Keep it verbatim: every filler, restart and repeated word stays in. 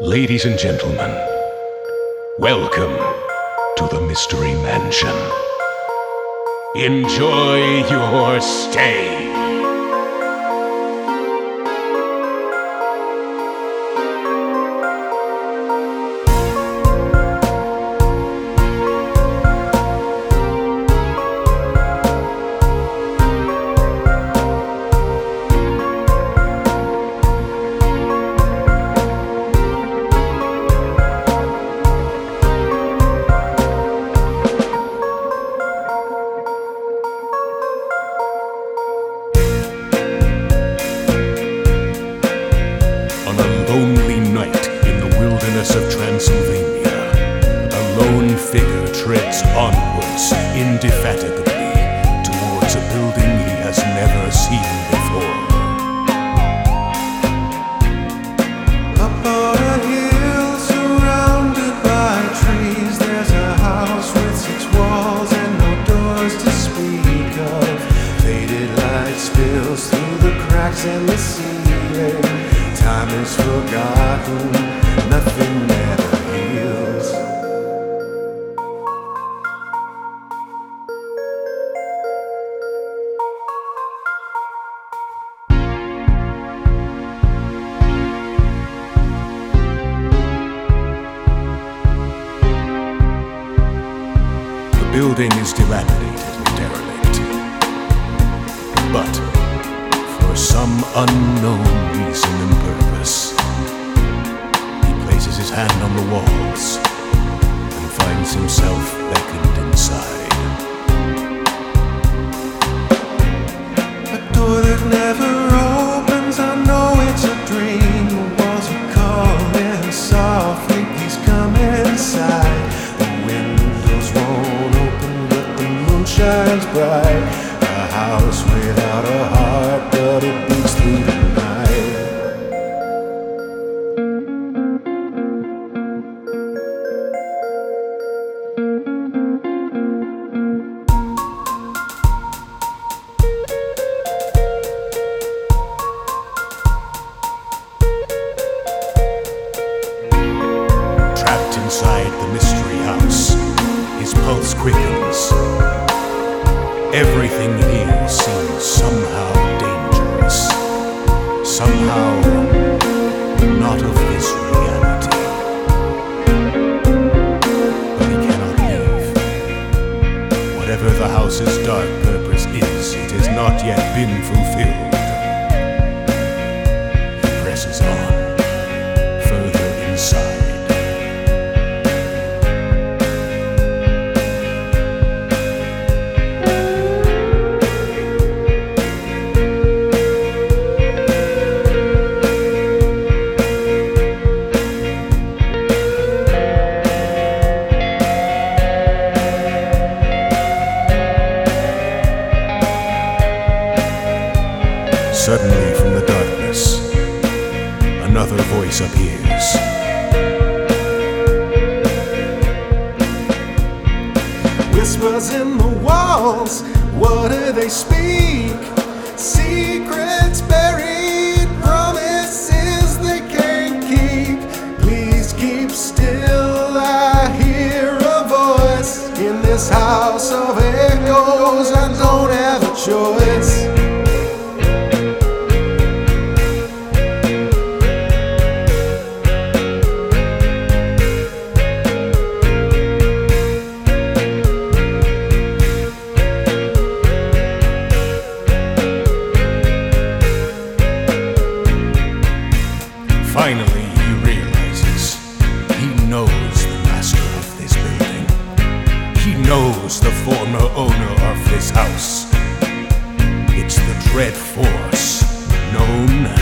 Ladies and gentlemen, welcome to the Mystery Mansion. Enjoy your stay. Of Transylvania, a lone figure treads onwards indefatigably towards a building he has never seen before. Up on a hill surrounded by trees, there's a house with six walls and no doors to speak of. Faded light spills through the cracks in the ceiling. Time is forgotten, nothing ever heals. The building is dilapidated and derelict, but for some unknown reason and purpose, his hand on the walls and finds himself beckoned inside. A door that never opens, I know it's a dream. The walls are calling softly, please come inside. The windows won't open, but the moon shines bright. A house without a heart, but it beats through the night. Inside the mystery house, his pulse quickens. Everything here seems somehow dangerous, somehow not of this reality. But he cannot leave. Whatever the house's dark purpose is, it has not yet been fulfilled. He presses on, further inside. Suddenly from the darkness, another voice appears. Whispers in the walls, what do they speak? Secrets buried, promises they can't keep. Please keep still, I hear a voice. In this house of echoes, I don't have a choice. Finally, he realizes he knows the master of this building. He knows the former owner of this house. It's the dread force known